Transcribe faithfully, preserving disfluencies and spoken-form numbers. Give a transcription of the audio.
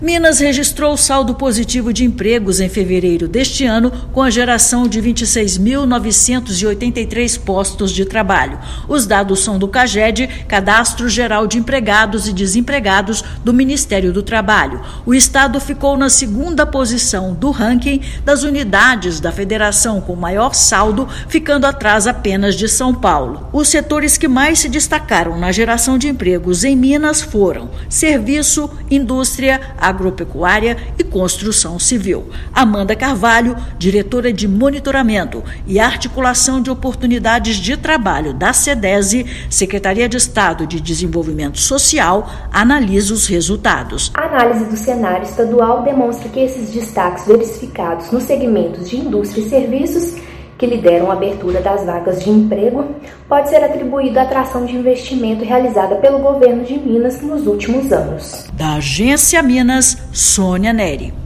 Minas registrou saldo positivo de empregos em fevereiro deste ano, com a geração de vinte e seis mil novecentos e oitenta e três postos de trabalho. Os dados são do CAGED, Cadastro Geral de Empregados e Desempregados do Ministério do Trabalho. O estado ficou na segunda posição do ranking das unidades da federação com maior saldo, ficando atrás apenas de São Paulo. Os setores que mais se destacaram na geração de empregos em Minas foram serviço, indústria, agropecuária e construção civil. Amanda Carvalho, diretora de monitoramento e articulação de oportunidades de trabalho da SEDESE, Secretaria de Estado de Desenvolvimento Social, analisa os resultados. A análise do cenário estadual demonstra que esses destaques verificados nos segmentos de indústria e serviços que lideram a abertura das vagas de emprego, pode ser atribuído à atração de investimento realizada pelo governo de Minas nos últimos anos. Da Agência Minas, Sônia Neri.